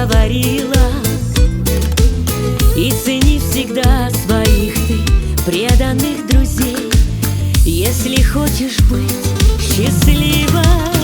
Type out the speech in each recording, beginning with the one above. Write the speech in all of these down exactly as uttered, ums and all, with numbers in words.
говорила. И цени всегда своих ты преданных друзей, если хочешь быть счастливой.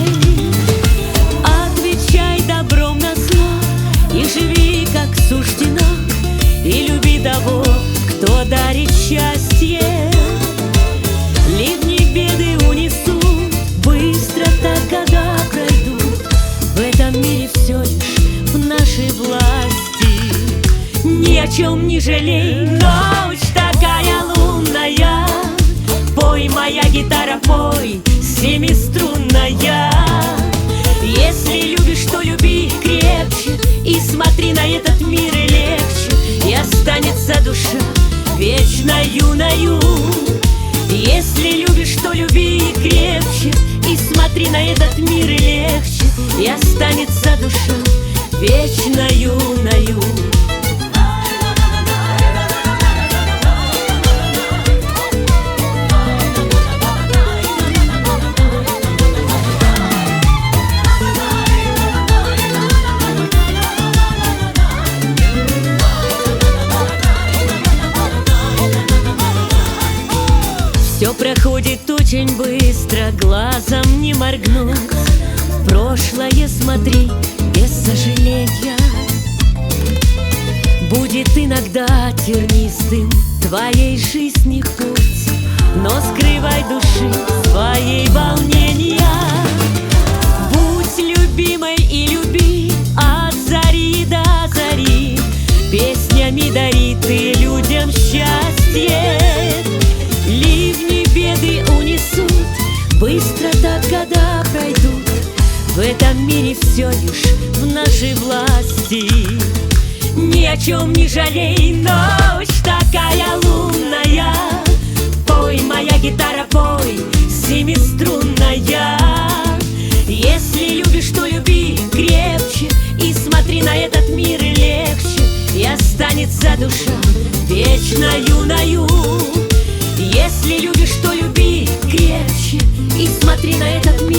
Отвечай добром на зло и живи, как суждено, и люби того, кто дарит счастье. Ливни беды унесут быстро, так года пройдут. В этом мире все лишь в нашей власти. Ни о чем не жалей, ночь такая лунная. Пой, моя гитара, пой, семиструнная. Если любишь, то люби крепче, и смотри на этот мир и легче, и останется душа вечно юною. Если любишь, то люби крепче, и смотри на этот мир и легче, и останется душа вечно юною. Все проходит очень быстро, глазом не моргнуть. В прошлое смотри без сожаления. Будет иногда тернистым твоей жизни путь, но скрывай души своей волнения. Будь любимой и люби от зари до зари, песнями дари ты людям счастье. Ливни беды унесут быстро, так года пройдут. В этом мире все лишь в нашей власти. Ни о чем не жалей, ночь такая лунная. Пой, моя гитара, пой, семиструнная. Если любишь, то люби крепче, и смотри на этот мир и легче, и останется душа вечно юною. Если любишь, то люби крепче, и смотри на этот мир